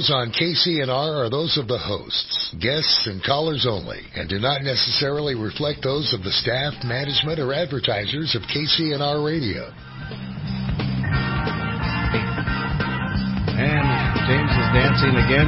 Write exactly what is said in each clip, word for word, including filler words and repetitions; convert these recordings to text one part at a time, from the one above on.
On K C N R are those of the hosts, guests, and callers only, and do not necessarily reflect those of the staff, management, or advertisers of K C N R Radio. And James is dancing again.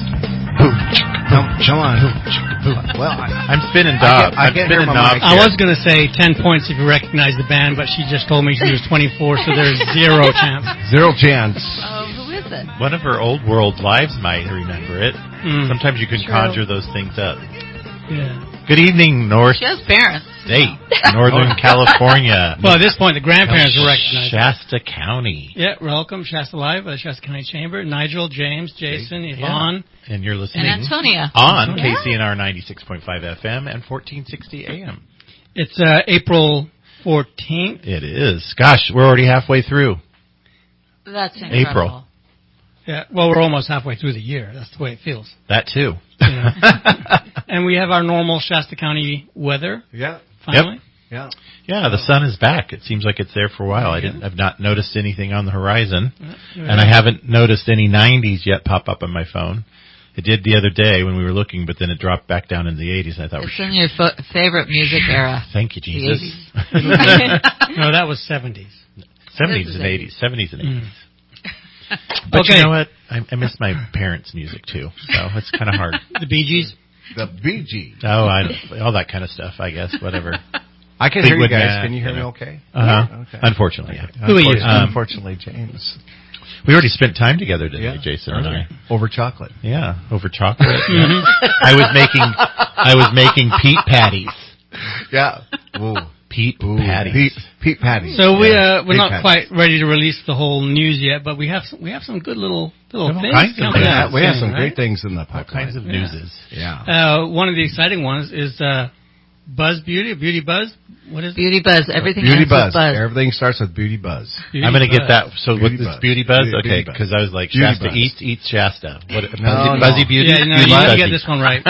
Come, come on. Well, I, I'm spinning dog. I I'm can't spinning knob. I was going to say ten points if you recognize the band, but she just told me she was twenty-four, so there's zero chance. Zero chance. Oh, who is it? One of her old world lives might remember it. Mm. Sometimes you can True. conjure those things up. Yeah. Good evening, North She has parents. State, Northern California. Well, at this point, the grandparents will recognize it. Shasta County. Yeah, welcome, Shasta Live, uh, Shasta County Chamber. Nigel, James, Jason, Yvonne. Yeah. And you're listening And Antonia. on Yeah. K C N R ninety-six point five F M and fourteen sixty A M. It's uh, April fourteenth. It is. Gosh, we're already halfway through. That's incredible. April. Yeah, well, we're almost halfway through the year. That's the way it feels. That too. You know? And we have our normal Shasta County weather, Yeah. finally. Yeah. Yeah, the sun is back. It seems like it's there for a while. I didn't. I've not noticed anything on the horizon, Yeah. and I haven't noticed any nineties yet pop up on my phone. It did the other day when we were looking, but then it dropped back down in the eighties. And I thought, It's in your fo- favorite music era. thank you, Jesus. No, that was seventies. seventies This is and eighties. seventies and Mm. eighties. But Okay. you know what? I, I miss my parents' music too, so it's kind of hard. The Bee Gees. The Bee Gees. Oh, I all that kind of stuff. I guess whatever. I can Big hear you Wood guys. Man, Can you hear you me know. okay? Uh huh. Okay. Unfortunately, yeah. Who are you? Unfortunately, Um, unfortunately, James. We already spent time together today, Yeah. Jason and I. Over chocolate. Yeah, over chocolate. Yeah. I was making I was making Pete patties. Yeah. Ooh. Pete Ooh. patties. Pete, Pete Patty. So we Yeah. uh, we're Pete not Patty. quite ready to release the whole news yet, but we have some, we have some good little little All things kinds of coming things. out Yeah, we have soon, some right? great things in the All pipeline. kinds of Yeah. newses. Yeah. Uh, one of the exciting ones is uh, Buzz Beauty, Beauty Buzz. What is it? Beauty Buzz. Everything Beauty ends with buzz. buzz. Everything starts with Beauty Buzz. Beauty I'm going to get Buzz. that. So Beauty what this Buzz. beauty buzz? Beauty Okay, Buzz. because I was like, Beauty Shasta Buzz. eats, eats Shasta. What, No, buzzy, no. buzzy beauty? Yeah, no, beauty you need to buzzy. get this one right.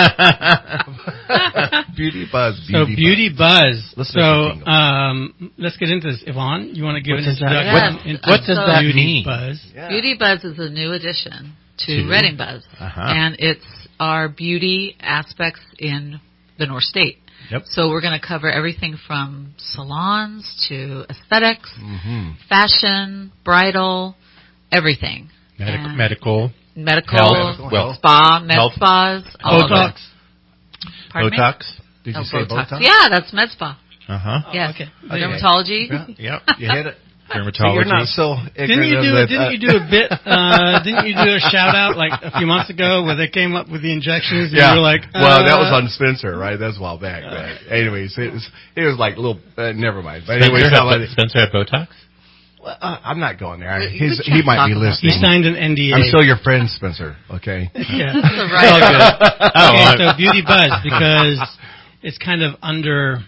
Beauty Buzz. So Beauty Buzz. Let's so make a jingle. um, let's get into this. Yvonne, you want to give What an does that- introduction? what- into what does that Beauty mean? Buzz. Yeah. Beauty Buzz is a new addition to To? Reading Buzz. Uh-huh. And it's our beauty aspects in the North State. Yep. So we're going to cover everything from salons to aesthetics, Mm-hmm. fashion, bridal, everything. Medical, And medical, medical, health, well, spa, med health. spas, all of Botox. it. Pardon me? Botox. Did you Oh, say Botox. Botox? Yeah, that's med spa. Uh huh. Yes. okay. Dermatology. Yeah. Yep. You hit it. Dermatology. So you're not so Didn't ignorant you of do? that, Didn't uh, you do a bit? Uh, didn't you do a shout out like a few months ago where they came up with the injections? And Yeah. you were like, uh, well, that was on Spencer, right? That's a while back. But anyways, it was, it was like a little, uh, never mind. But anyways, Spencer, how about had, it? Spencer had Botox? Well, uh, I'm not going there. We- He's, we he can't might talk be about He listening. signed an N D A. I'm still your friend, Spencer. Okay. Yeah. That's the It's right. all good. Oh, Okay, I- so Beauty Buzz because it's kind of under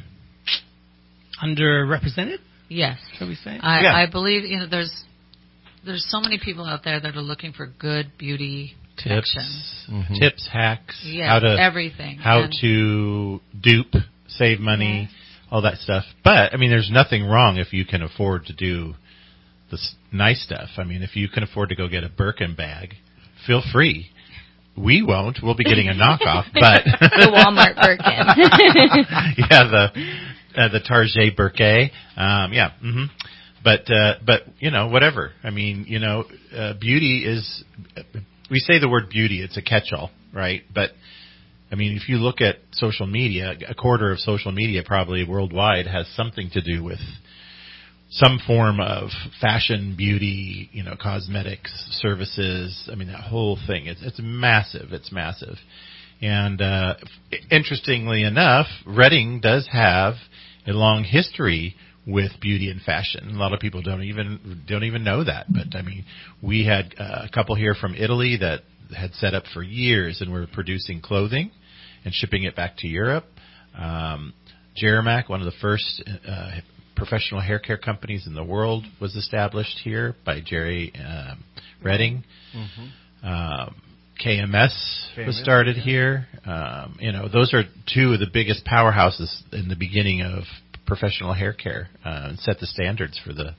underrepresented, Yes. shall we say? I, Yeah. I believe you know there's there's so many people out there that are looking for good beauty Tips, protection. Mhm. tips, hacks, Yes, how to everything. how And- to dupe, save money, all that stuff. But I mean, there's nothing wrong if you can afford to do this nice stuff. I mean, if you can afford to go get a Birkin bag, feel free. We won't. We'll be getting a knockoff, but The Walmart Birkin. yeah, the uh, the Target Birkin. Um, yeah, hmm but uh, but you know, whatever. I mean, you know, uh, beauty is. We say the word beauty; it's a catch-all, right? But I mean, if you look at social media, a quarter of social media probably worldwide has something to do with some form of fashion, beauty, you know, cosmetics, services. I mean, that whole thing. It's it's massive. It's massive. And uh, interestingly enough, Reading does have a long history with beauty and fashion. A lot of people don't even don't even know that. But I mean, we had uh, a couple here from Italy that had set up for years and were producing clothing and shipping it back to Europe. Um, Jeremac, one of the first uh, professional hair care companies in the world, was established here by Jerry um, Redding. Mm-hmm. Um, K M S K M S, was started yeah. here. Um, you know, those are two of the biggest powerhouses in the beginning of professional hair care uh, and set the standards for the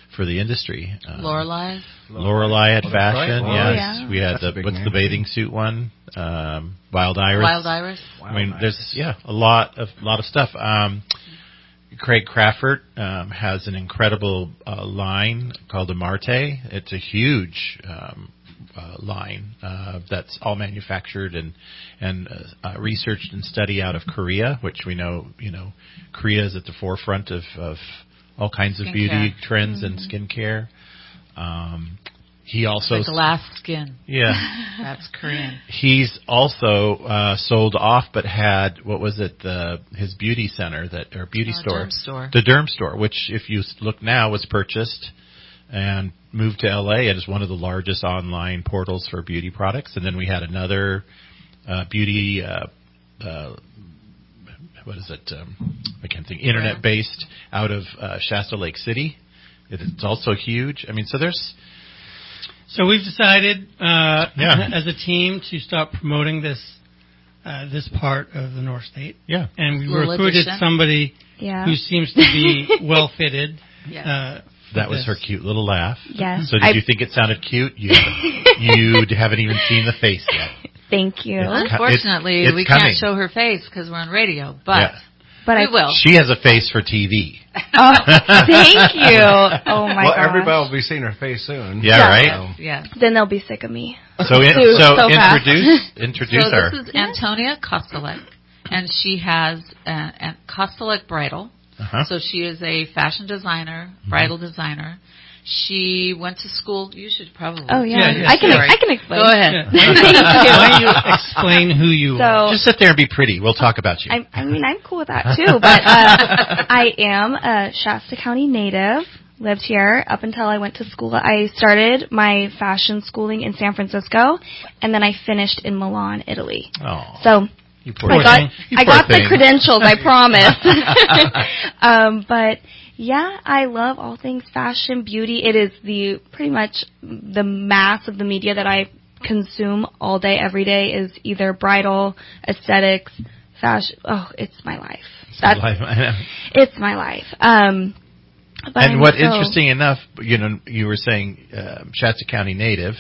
for the industry. Um, Lorelei. Lorelei had Oh, fashion. right. Yes, Yeah. we had That's a the big what's name. the bathing suit one? Um, Wild Iris. Wild Iris. I mean, there's yeah a lot of lot of stuff. Um, Craig Crawford um, has an incredible uh, line called Amarte. It's a huge um, uh, line uh, that's all manufactured and and uh, uh, researched and studied out of Korea, which we know you know Korea is at the forefront of, of all kinds of Skincare. beauty trends and skincare. Um, he also The glass skin. yeah. That's Korean. He's also uh, sold off, but had what was it? The his beauty center that or beauty Uh, store, derm store. the Derm store, which if you look now was purchased and moved to L A. It is one of the largest online portals for beauty products. And then we had another uh, beauty. Uh, uh, what is it? Um, I can't think. Internet based out of uh, Shasta Lake City. It's also huge. I mean, so there's. So we've decided, uh, Yeah. as a team, to stop promoting this uh, this part of the North State. Yeah. And we Little recruited addition. somebody Yeah. who seems to be well fitted. Yes. Uh, for That was this. her cute little laugh. Yes. So did I- you think it sounded cute? You you haven't even seen the face yet. Thank you. It's- Unfortunately, it's we coming. can't show her face because we're on radio, but Yeah. But we I will. She has a face for T V. Oh, thank you. Oh my well, gosh. everybody will be seeing her face soon. Yeah, Yeah. right. Yes. Then they'll be sick of me. So in, Too- so, so fast. introduce introduce So her. this is Antonia Kostelek, and she has a, a Kostelek Bridal. Uh-huh. So she is a fashion designer, bridal designer. She went to school. You should probably. Oh yeah, Yeah, yeah, I can sorry. I can explain. Go ahead. Yeah. Why don't you explain who you are? So Just sit there and be pretty. We'll talk about you. I, I mean I'm cool with that too. But uh, I am a Shasta County native. Lived here up until I went to school. I started my fashion schooling in San Francisco, and then I finished in Milan, Italy. oh, So you poor I thing. got You I poor got the thing. credentials, I promise. um, but yeah, I love all things fashion, beauty. It is the pretty much the mass of the media that I consume all day, every day is either bridal, aesthetics, fashion. Oh, it's my life. That's Life- I know. it's my life. Um, but And I'm what so- interesting enough, you know, you were saying uh, Shasta County native.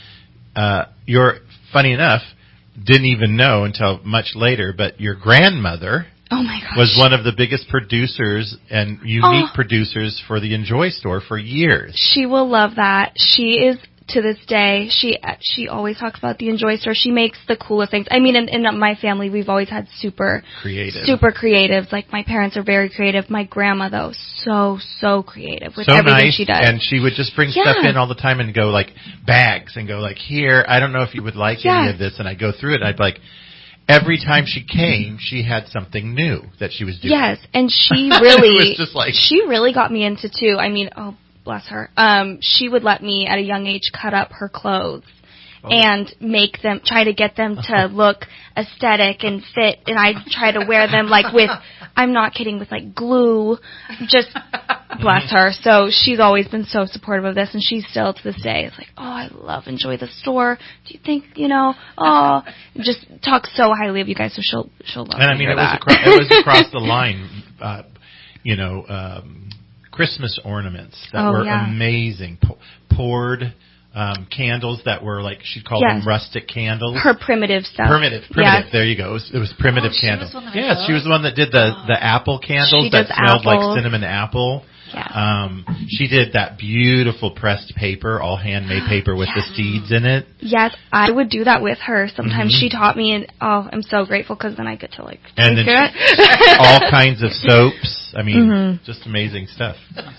Uh, you're funny enough didn't even know until much later, but your grandmother Oh my gosh. was one of the biggest producers and unique Oh. producers for the Enjoy store for years. She will love that. She is to this day. She she always talks about the Enjoy store. She makes the coolest things. I mean, in, in my family, we've always had super Creative. super creatives. Like my parents are very creative. My grandma though, so so creative with So everything nice, she does. and she would just bring Yeah. stuff in all the time and go like bags and go like, here, I don't know if you would like any Yes. of this, and I'd go through it. And I'd be like, every time she came, she had something new that she was doing. Yes, and she It really was just like- she really got me into too. I mean, oh bless her. Um, she would let me at a young age cut up her clothes. Oh. And make them, try to get them to look aesthetic and fit, and I try to wear them like with, I'm not kidding, with like glue, just bless her. So she's always been so supportive of this, and she's still to this day. It's like, oh, I love Enjoy the store. Do you think, you know, oh, just talk so highly of you guys, so she'll, she'll love And I to mean, hear it was that. across, it was across the line. Uh, you know, um, Christmas ornaments that Oh, were yeah. amazing. Po- poured um, candles that were like she called Yes. them rustic candles. Her primitive stuff. Primitive, primitive. Yes. There you go. It was, it was primitive Oh, she candles. was one that I Yes, she was the one that did the the apple candles She that does smelled apple. like cinnamon apple. Yeah. Um, she did that beautiful pressed paper, all handmade paper with the seeds in it. Yes, I would do that with her. Sometimes Mhm. she taught me, and oh, I'm so grateful because then I get to like And taste then it. all kinds of soaps. I mean, Mhm. just amazing stuff.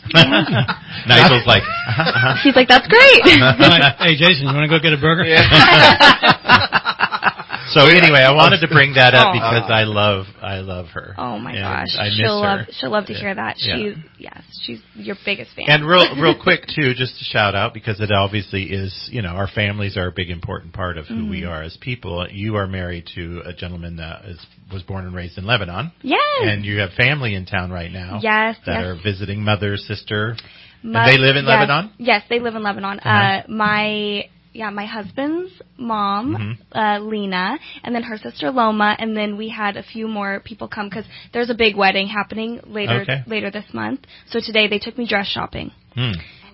Nigel's like, uh-huh, uh-huh. He's like, that's great. I'm like, hey, Jason, you want to go get a burger? So anyway, I wanted to bring that up Oh. because I love, I love her. Oh my And gosh, I miss she'll her. love she'll love to Yeah. hear that. Yeah. She's yes, she's your biggest fan. And real, real quick too, just to shout out because it obviously is, you know, our families are a big important part of who Mm-hmm. we are as people. You are married to a gentleman that is was born and raised in Lebanon, yes, and you have family in town right now. Yes, that yes. are visiting mother, sister. My- and they live in yes, Lebanon? Yes, they live in Lebanon. Uh-huh. Uh, my yeah, my husband's mom, Mhm. uh, Lena, and then her sister Loma, and then we had a few more people come because there's a big wedding happening later Okay. later this month. So today they took me dress shopping. Hmm.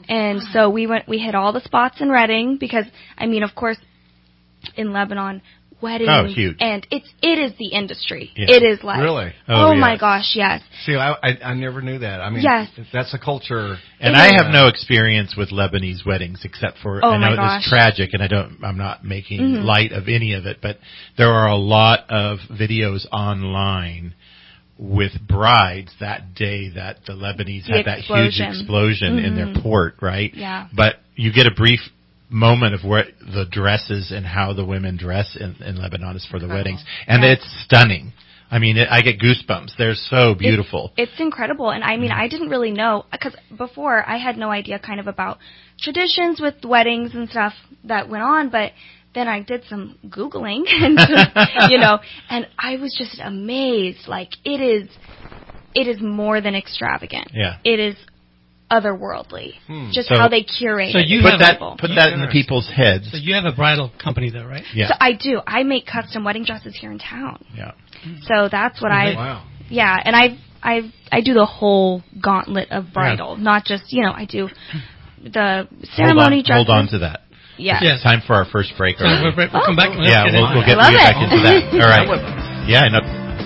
And so we went, we hit all the spots in Reading because, I mean, of course, in Lebanon, weddings. Oh, huge. And it's, it is the industry. Yeah. It is like. Really? Oh, Oh, my yes. gosh, yes. See, I, I I never knew that. I mean, Yes. that's a culture. And It I is. have no experience with Lebanese weddings except for Oh, I know my it gosh. is tragic, and I don't. I'm not making Mhm. light of any of it, but there are a lot of videos online with brides that day that the Lebanese The had that huge explosion. explosion in their Mhm. port, right? Yeah. But you get a brief moment of what the dresses and how the women dress in, in Lebanon is for the weddings, and Yes. it's stunning. I mean, it, I get goosebumps. They're so beautiful. It's, it's incredible. And I mean, I didn't really know, because before I had no idea kind of about traditions with weddings and stuff that went on, but then I did some Googling and, just, you know, and I was just amazed. Like, it is, it is more than extravagant. Yeah. It is otherworldly. Hmm. Just So- how they curate So it. you It's put have that incredible. put that in the people's heads. So you have a bridal company, though, right? Yeah. So I do. I make custom wedding dresses here in town. Yeah. So that's what I, Wow. yeah, and I I I do the whole gauntlet of bridal, not just, you know, I do the ceremony hold on, dresses. hold on to that. Yeah. Yes. Time for our first break. So already. we'll, we'll come back. Let's yeah, get we'll, into we'll it. get, I love we'll get it. back into that. All right. Yeah, no.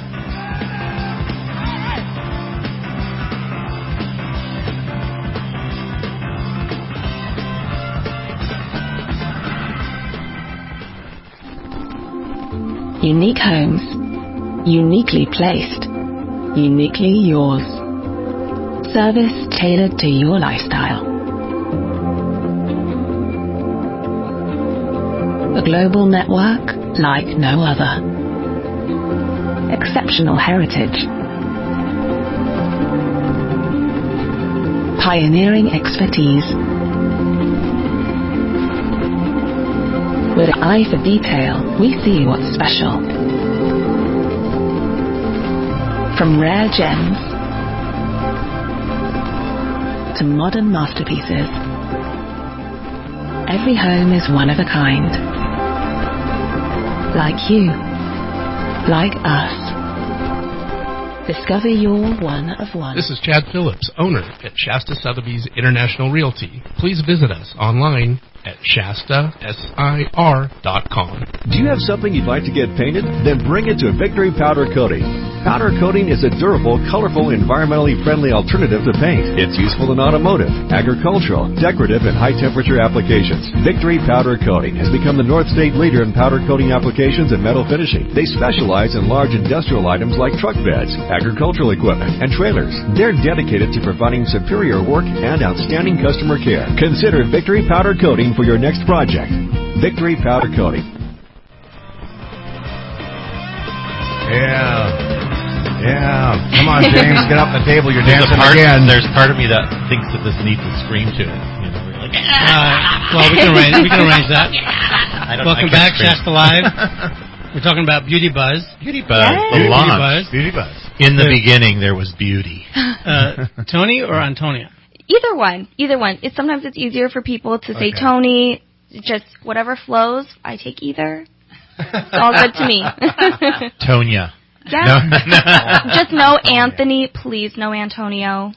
Unique homes, uniquely placed, uniquely yours. Service tailored to your lifestyle. A global network like no other. Exceptional heritage. Pioneering expertise. With an eye for detail, we see what's special. From rare gems to modern masterpieces, every home is one of a kind. Like you. Like us. Discover your one of one. This is Chad Phillips, owner at Shasta Sotheby's International Realty. Please visit us online at Shasta S I R dot com. Do you have something you'd like to get painted? Then bring it to Victory Powder Coating. Powder coating is a durable, colorful, environmentally friendly alternative to paint. It's useful in automotive, agricultural, decorative, and high-temperature applications. Victory Powder Coating has become the North State leader in powder coating applications and metal finishing. They specialize in large industrial items like truck beds, agricultural equipment, and trailers. They're dedicated to providing superior work and outstanding customer care. Consider Victory Powder Coating for your next project. Victory Powder Coating. Yeah. Yeah. Come on, James, get up the table. You're There's a dancing part, again. There's part of me that thinks that this needs a scream to it. You know, we're like, Uh, well, we can arrange. We can arrange that. I don't, Welcome I can't back, scream. Shasta Live. We're talking about Beauty Buzz. Beauty Buzz, Yes. the Beauty launch. Buzz. Beauty Buzz. In the beginning, there was beauty. Uh, Tony or Antonia? Either one. Either one. It's sometimes it's easier for people to say Okay. Tony. Just whatever flows. I take either. It's all good to me. Tonya. Yeah. No, no. Just no Anthony, please. No Antonio.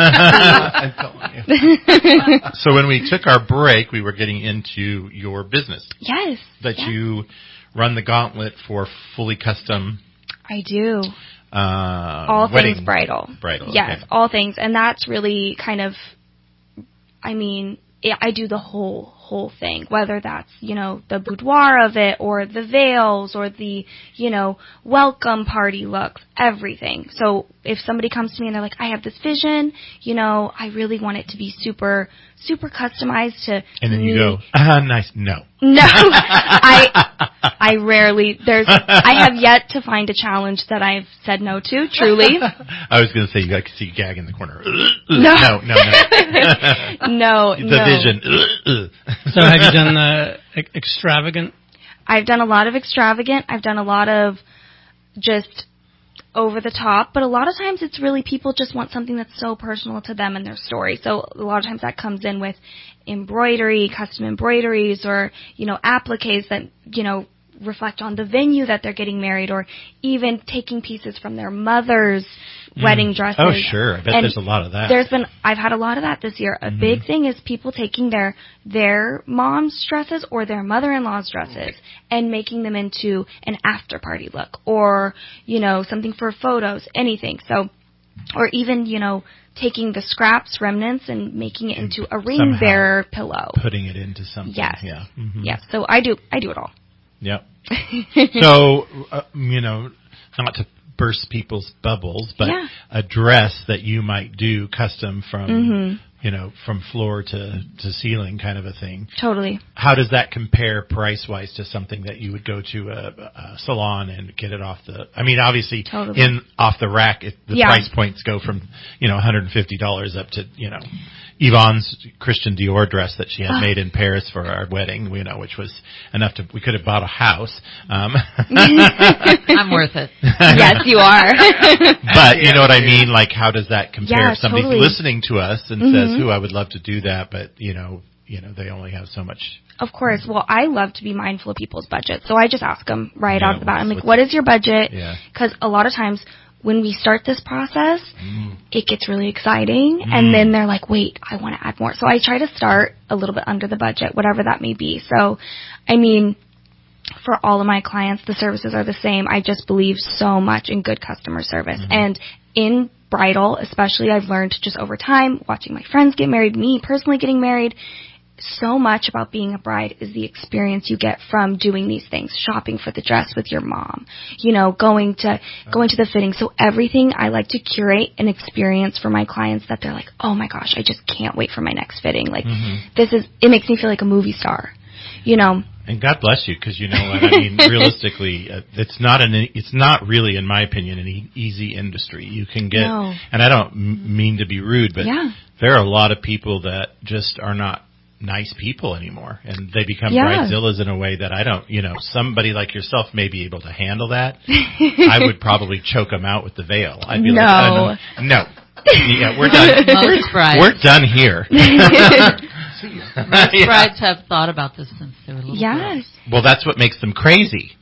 So when we took our break, we were getting into your business Yes. that yeah. you run the gauntlet for fully custom I do. uh, All wedding things bridal. Bridal. Yes, okay. all things. And that's really kind of, I mean, I I do the whole, whole thing, whether that's, you know, the boudoir of it or the veils or the, you know, welcome party looks, everything. So if somebody comes to me and they're like, I have this vision, you know, I really want it to be super, super customized to And then me. you go, ah, nice. No. No, I I rarely there's I have yet to find a challenge that I've said no to. Truly, I was going to say you got to see gag in the corner. No. no, no, no. no, the no. vision. So have you done uh, e- extravagant? I've done a lot of extravagant. I've done a lot of just over the top, but a lot of times it's really people just want something that's so personal to them and their story. So a lot of times that comes in with embroidery, custom embroideries, or, you know, appliques that, you know, reflect on the venue that they're getting married, or even taking pieces from their mother's Mm. wedding dresses. Oh, sure. I bet And there's a lot of that. There's been, I've had a lot of that this year. A Mhm. big thing is people taking their, their mom's dresses or their mother-in-law's dresses and making them into an after-party look or, you know, something for photos, anything. So, or even, you know, taking the scraps, remnants, and making it into a ring Somehow bearer pillow. Putting it into something. Yes. Yeah. Mhm. Yes. So I do, I do it all. Yep. So, uh, you know, not to burst people's bubbles, but Yeah. a dress that you might do custom from, Mhm. you know, from floor to, to ceiling kind of a thing. Totally. How does that compare price-wise to something that you would go to a, a salon and get it off the, I mean, obviously Totally. in off the rack, it, the Yeah. price points go from, you know, one hundred fifty dollars up to, you know, Yvonne's Christian Dior dress that she had Oh. made in Paris for our wedding, you know, which was enough to, we could have bought a house. Um, I'm worth it. Yes, you are. but you know what I mean? Like, how does that compare? Yeah, if somebody's totally. listening to us and Mhm. says, "Ooh, I would love to do that," but you know, you know, they only have so much. Of course. Well, I love to be mindful of people's budget. So I just ask them right Yeah, off the bat. I'm what's- like, what's- what is your budget? Yeah. Because a lot of times when we start this process, Mm. it gets really exciting. Mm. And then they're like, wait, I want to add more. So I try to start a little bit under the budget, whatever that may be. So, I mean, for all of my clients, the services are the same. I just believe so much in good customer service. Mm-hmm. And in bridal, especially, I've learned just over time, watching my friends get married, me personally getting married, so much about being a bride is the experience you get from doing these things, shopping for the dress with your mom, you know, going to, going to the fitting. So everything, I like to curate an experience for my clients that they're like, oh my gosh, I just can't wait for my next fitting. Like, Mhm. this is, it makes me feel like a movie star, you know. And God bless you, because you know what I mean. Realistically, uh, it's not an. It's not really, in my opinion, an e- easy industry. You can get, No. and I don't m- mean to be rude, but Yeah. there are a lot of people that just are not nice people anymore, and they become Yeah. bridezillas in a way that I don't. You know, somebody like yourself may be able to handle that. I would probably choke them out with the veil. I'd be No. like, uh, no, no. Yeah, we're done. Most brides. We're done here. Most Yeah. brides have thought about this since they were little Yes. girls. Well, that's what makes them crazy.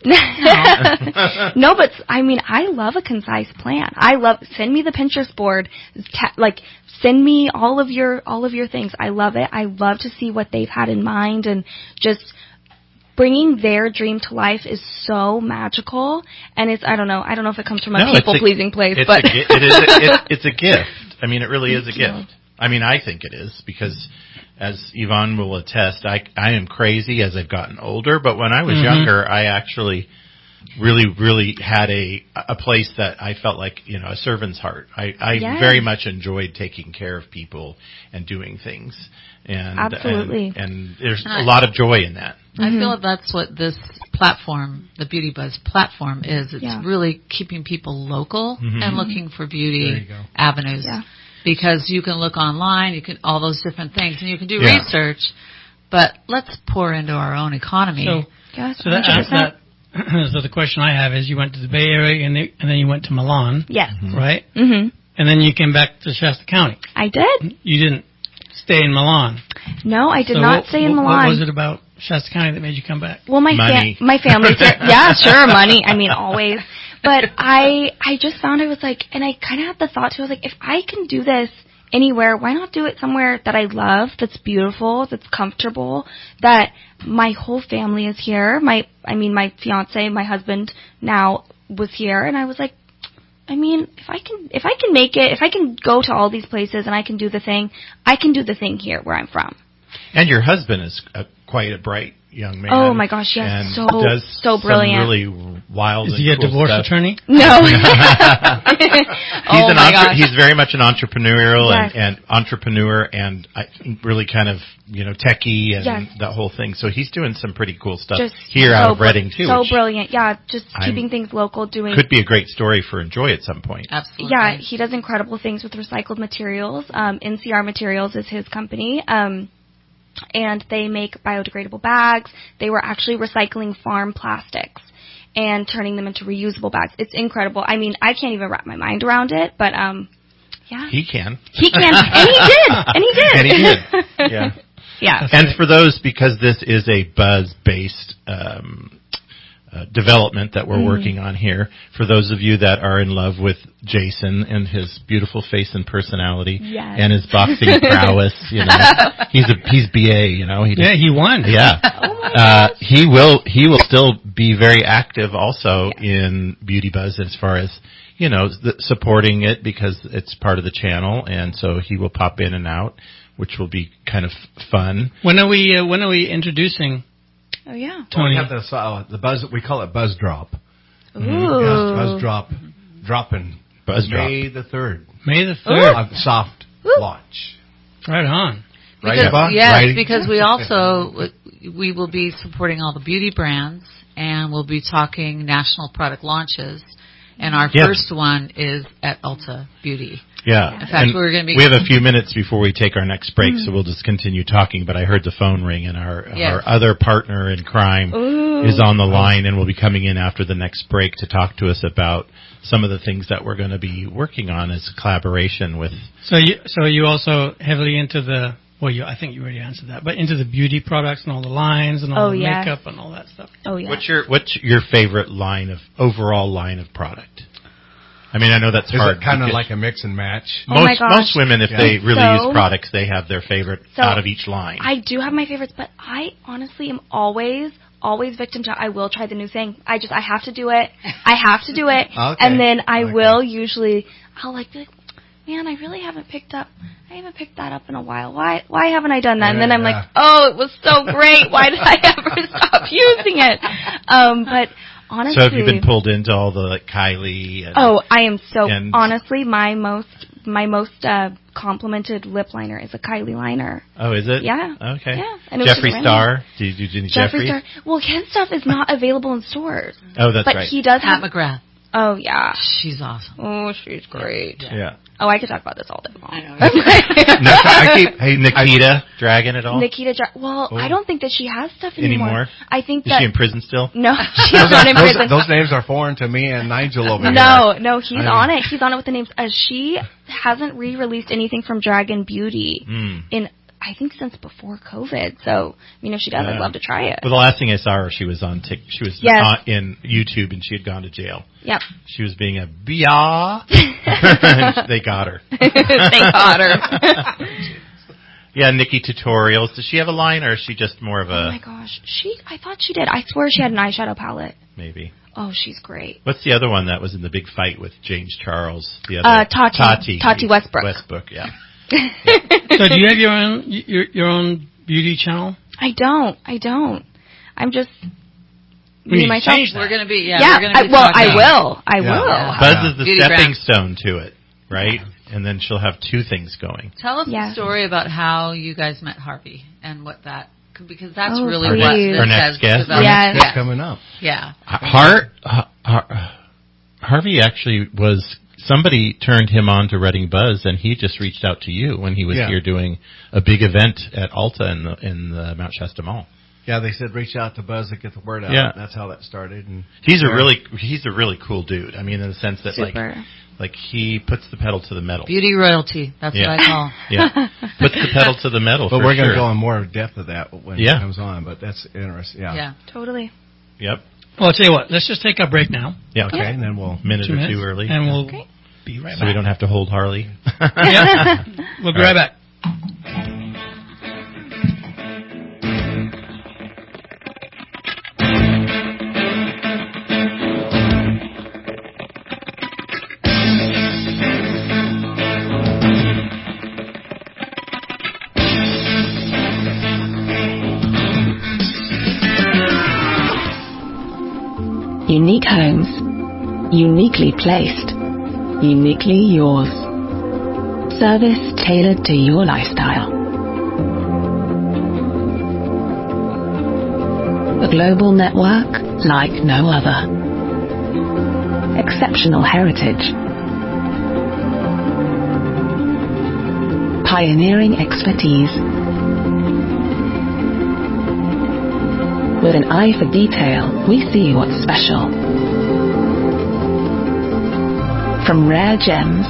No, but I mean, I love a concise plan. I love, send me the Pinterest board, ta- like send me all of your all of your things. I love it. I love to see what they've had in mind, and just bringing their dream to life is so magical. And it's, I don't know, I don't know if it comes from a No, it's people pleasing place, it's but a, gi- it is a, it, it's a gift. I mean, it really is a Thank you. gift. I mean, I think it is, because as Yvonne will attest, I I am crazy as I've gotten older. But when I was Mhm. younger, I actually really, really had a a place that I felt like, you know, a servant's heart. I, I Yes. very much enjoyed taking care of people and doing things. And, Absolutely. And, and there's And I- a lot of joy in that. I Mhm. feel like that's what this platform, the Beauty Buzz platform, is. It's Yeah. really keeping people local Mhm. and looking for There beauty you go. avenues. Yeah. Because you can look online, you can all those different things, and you can do Yeah. research. But let's pour into our own economy. So, yes, so that, one hundred percent. that so the question I have is, you went to the Bay Area and, they, and then you went to Milan, Yes. right? Mhm. And then you came back to Shasta County. I did. You didn't stay in Milan. No, I did So not what, stay in what, Milan. What was it about Shasta County that made you come back? Well, my Money. Fa- my family's here. Yeah, sure, money. I mean, always. But I I just found I was like, and I kind of had the thought too. I was like, if I can do this anywhere, why not do it somewhere that I love, that's beautiful, that's comfortable, that my whole family is here. My I mean, my fiance, my husband now was here, and I was like, I mean, if I can if I can make it, if I can go to all these places and I can do the thing, I can do the thing here where I'm from. And your husband is a, quite a bright young man. Oh my gosh, yes, and so- does so some brilliant. really wild. Is and he a cool divorce stuff. attorney? No. He's oh an my entre- gosh. he's very much an entrepreneurial Yes. and, and entrepreneur and I think really kind of, you know, techie and Yes. that whole thing. So he's doing some pretty cool stuff Just here so out of br- Reading too. So which brilliant, yeah. Just I'm- keeping things local, doing. could be a great story for Enjoy at some point. Absolutely. Yeah, he does incredible things with recycled materials. Um, N C R Materials is his company. Um, and they make biodegradable bags. They were actually recycling farm plastics and turning them into reusable bags. It's incredible. I mean, I can't even wrap my mind around it, but um, yeah. He can. He can, and he did, and he did. And he did. Yeah. Yeah. And for those, because this is a buzz-based um, uh, development that we're Mm. working on here. For those of you that are in love with Jason and his beautiful face and personality Yes. and his boxing prowess, you know, he's a he's B A, you know. He Yeah, he won. Yeah, Oh my uh, gosh. he will he will still be very active also in Beauty Buzz as far as, you know, the, supporting it because it's part of the channel, and so he will pop in and out, which will be kind of fun. When are we? Uh, when are we introducing Oh yeah. Well, we Tony? have this, uh, the buzz. We call it Buzz Drop. Ooh. Yes, Buzz Drop, dropping Buzz Drop. May the third. May the third. Uh, soft Ooh. launch. Right on. Right, Because, Eva? yes, Right? because we also we will be supporting all the beauty brands, and we'll be talking national product launches. And our Yeah. first one is at Ulta Beauty. Yeah. In fact, And we're going to be. we have a few minutes before we take our next break, Mm. so we'll just continue talking. But I heard the phone ring, and our, Yes. our other partner in crime Ooh. is on the line and will be coming in after the next break to talk to us about some of the things that we're going to be working on as a collaboration with. So you, so you also heavily into the, well, you, I think you already answered that, but into the beauty products and all the lines and all Oh, the yes. makeup and all that stuff. Oh yeah. What's your What's your favorite line of overall line of product? I mean, I know that's Is hard. it kind of because like a mix and match? Oh my most gosh. most women, if Yeah. they really So- use products, they have their favorite So, out of each line. I do have my favorites, but I honestly am always, always victim to I will try the new thing. I just, I have to do it. I have to do it. Okay. And then I Okay. will usually, I'll like be like, man, I really haven't picked up, I haven't picked that up in a while. Why, why haven't I done that? And then I'm Yeah. like, oh, it was so great. Why did I ever stop using it? Um, but honestly. So have you been pulled into all the like Kylie? And Oh, I am so And- honestly my most my most uh, complimented lip liner is a Kylie liner. Oh, is it? Yeah. Okay. Yeah. And it was Jeffree just Star. Do you do any Jeffree Jeffree? Star. Well, his stuff is not available in stores, Oh, that's but right. he does Pat have. McGrath. Oh yeah. She's awesome. Oh, she's great. Yeah. Oh, I could talk about this all day long. I know. No, I keep. Hey, Nikita, dragging it all. Nikita. Dra- well, Oh. I don't think that she has stuff anymore. Anymore? I think Is that she in prison still? no, she's not in those, prison. those names are foreign to me and Nigel over No, here. no, he's I- on it. He's on it with the names. Uh, she hasn't re-released anything from Dragon Beauty Mm. in, I think, since before COVID. So, you know, if she does, I'd Yeah. love to try it. Well, the last thing I saw her, she was on Tik. She was Yes. on, in YouTube, and she had gone to jail. Yep. She was being a bia. And they got her. They got her. Yeah, Nikki Tutorials. Does she have a line, or is she just more of Oh a my gosh, she! I thought she did. I swear she had an eyeshadow palette. maybe? Oh, she's great. What's the other one that was in the big fight with James Charles? The other Uh, Tati. Tati. Tati Westbrook. Westbrook, yeah. So do you have your own your your own beauty channel? I don't. I don't. I'm just We me need to myself. change that. We're going to be, yeah, Yeah. we're going to I, be well, talking. I will. I Yeah. will. Yeah. Buzz Yeah. is the Beauty stepping brand. stone to it, right? And then she'll have two things going. Tell us Yeah. the story about how you guys met Harvey and what that, because that's Oh, really please. what Our this next has guest. developed. Yes. That's coming up. Yeah. Har- Har- Har- Harvey actually was, somebody turned him on to Reading Buzz, and he just reached out to you when he was Yeah. here doing a big event at Ulta in the, in the Mount Shasta Mall. Yeah, they said reach out to Buzz to get the word out. Yeah. That's how that started. And He's a Yeah. really, he's a really cool dude. I mean, in the sense that Super. like, like he puts the pedal to the metal. Beauty royalty. That's Yeah. what I call. Yeah, puts the pedal to the metal. But for we're going to sure. go in more depth of that when Yeah. it comes on. But that's interesting. Yeah. Yeah. Totally. Yep. Well, I'll tell you what. Let's just take a break now. Yeah. Okay, and then we'll. Minute Two or minutes, two early, and we'll Okay. be right so back. we don't have to hold Harley. Yeah. We'll be All right right. back. Unique homes. Uniquely placed. Uniquely yours. Service tailored to your lifestyle. A global network like no other. Exceptional heritage. Pioneering expertise. With an eye for detail, we see what's special. From rare gems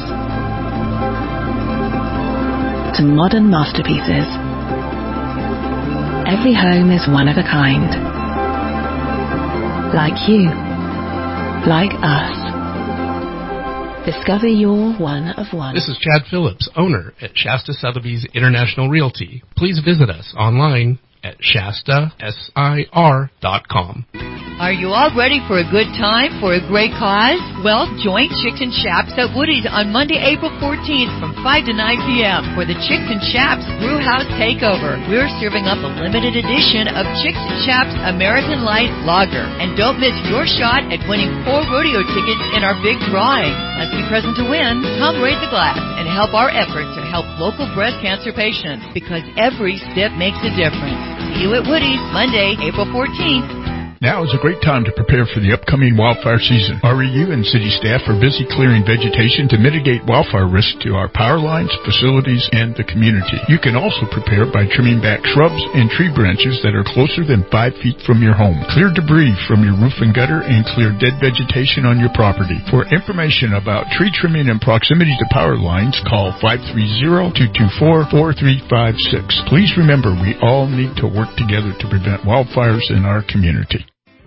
to modern masterpieces, every home is one of a kind. Like you. Like us. Discover your one of one. This is Chad Phillips, owner at Shasta Sotheby's International Realty. Please visit us online at Shasta S I R dot com. Are you all ready for a good time, for a great cause? Well, join Chicks and Chaps at Woody's on Monday, April fourteenth from five to nine p.m. for the Chicks and Chaps Brew House Takeover. We're serving up a limited edition of Chicks and Chaps American Light Lager. And don't miss your shot at winning four rodeo tickets in our big drawing. Must be present to win. Come raise a glass and help our efforts to help local breast cancer patients, because every step makes a difference. See you at Woody's Monday, April fourteenth. Now is a great time to prepare for the upcoming wildfire season. R E U and city staff are busy clearing vegetation to mitigate wildfire risk to our power lines, facilities, and the community. You can also prepare by trimming back shrubs and tree branches that are closer than five feet from your home. Clear debris from your roof and gutter and clear dead vegetation on your property. For information about tree trimming and proximity to power lines, call five three zero, two two four, four three five six. Please remember, we all need to work together to prevent wildfires in our community.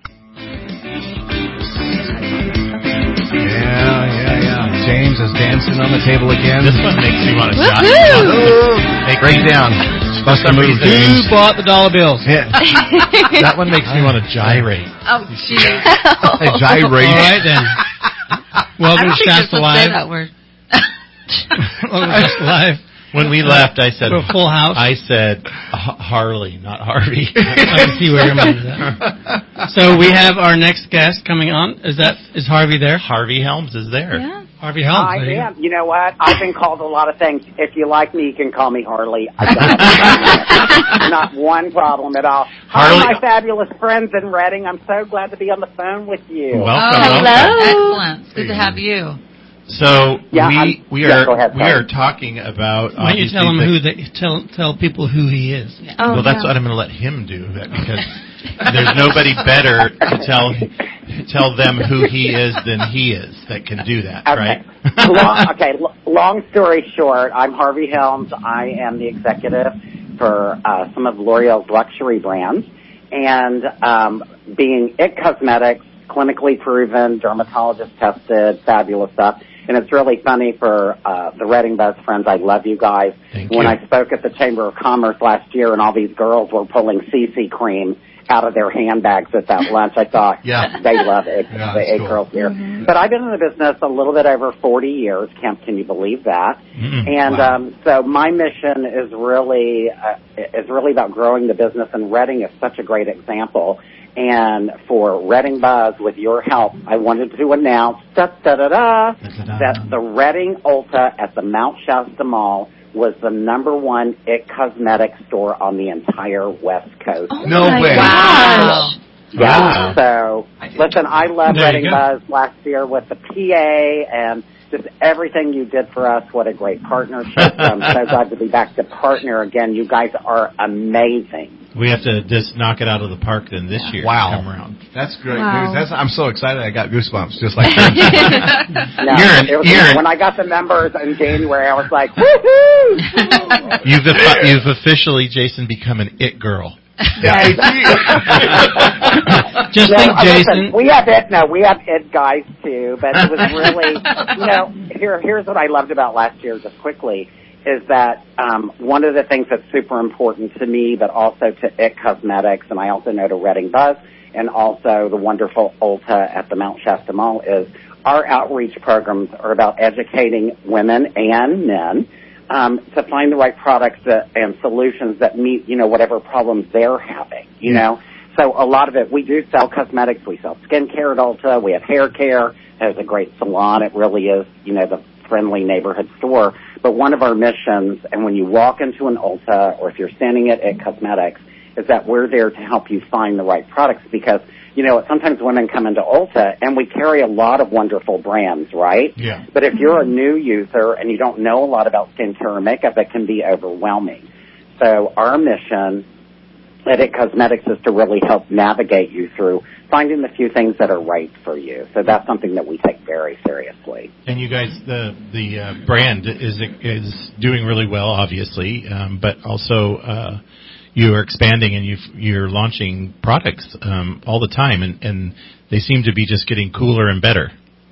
Yeah, yeah, yeah. James is dancing on the table again. This one makes me want to shot. Hey, break down. Supposed to move. Who bought the dollar bills? Yeah. That one makes me want to gyrate. Oh, jeez. Hey, gyrate. All right, then. Welcome to I don't think you're Shasta supposed to Live. say that word. Welcome to Shasta Live. When we left, I said, We're a full house. I said H- Harley, not Harvey. I can see where your mind is at. So we have our next guest coming on. Is that is Harvey there? Harvey Helms is there. Yeah. Harvey Helms. I there you am. You know what? I've been called a lot of things. If you like me, you can call me Harley. I've got not one problem at all. Harley- Hi, my fabulous friends in Reading. I'm so glad to be on the phone with you. Welcome. Oh, welcome. excellent. It's good to have you. So Yeah, we I'm- we yeah, are go ahead, we sorry. are talking about. Why don't you tell him obviously who they tell tell people who he is? Oh, well, that's yeah. what I'm going to let him do, that because there's nobody better to tell tell them who he is than he is that can do that, Okay. right? long, okay, l- long story short, I'm Harvey Helms. I am the executive for uh, some of L'Oreal's luxury brands. And um, being It Cosmetics, clinically proven, dermatologist tested, fabulous stuff. And it's really funny for uh, the Reading Buzz friends. I love you guys. Thank when you. I spoke at the Chamber of Commerce last year and all these girls were pulling C C cream out of their handbags at that lunch, I thought, Yeah. they love it, Yeah, the that's It cool. girls here. Mm-hmm. But I've been in the business a little bit over forty years. Kemp, can you believe that? Mm, And wow. um, so my mission is really uh, is really about growing the business, and Reading is such a great example. And for Reading Buzz, with your help, I wanted to announce da, da, da, da, that the Reading Ulta at the Mount Shasta Mall was the number one It Cosmetics store on the entire West Coast. Oh No my way. gosh. Yeah. So, listen, I love There you Reading go. Buzz last year with the P A and just everything you did for us. What a great partnership. I'm so glad to be back to partner again. You guys are amazing. We have to just knock it out of the park then this year. Wow. Come around. That's great Wow. news. That's, I'm so excited. I got goosebumps just like that. No, You're an- it was- you're an- when I got the numbers in January, I was like, woohoo! You've offi- you've officially, Jason, become an it girl. Just No, think, uh, Jason. listen, we have it. No, we have it guys too. But it was really, you know, here. Here's what I loved about last year, just quickly, is that um, one of the things that's super important to me, but also to It Cosmetics, and I also know to Reading Buzz, and also the wonderful Ulta at the Mount Shasta Mall, is our outreach programs are about educating women and men um, to find the right products that, and solutions that meet, you know, whatever problems they're having, you know. So a lot of it, we do sell cosmetics. We sell skincare at Ulta. We have hair care. It has a great salon. It really is, you know, the friendly neighborhood store. But one of our missions, and when you walk into an Ulta or if you're standing at It Cosmetics, is that we're there to help you find the right products because, you know, sometimes women come into Ulta and we carry a lot of wonderful brands, right? Yeah. But if you're a new user and you don't know a lot about skincare or makeup, it can be overwhelming. So our mission at It Cosmetics is to really help navigate you through finding the few things that are right for you. So that's something that we take very seriously. And you guys, the the uh, brand is is doing really well, obviously, um, but also uh, you are expanding and you've, you're launching products um, all the time, and, and they seem to be just getting cooler and better.